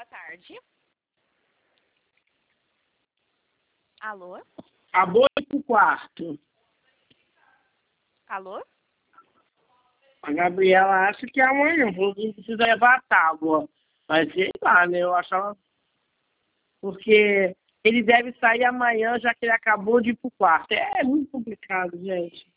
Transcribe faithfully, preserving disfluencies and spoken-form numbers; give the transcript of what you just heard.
boa tarde. Alô? Acabou de ir pro quarto. Alô? A Gabriela acha que é amanhã, falou que não precisa levar a tábua. Mas sei lá, né? Eu achava. Porque ele deve sair amanhã, já que ele acabou de ir pro quarto. É muito complicado, gente.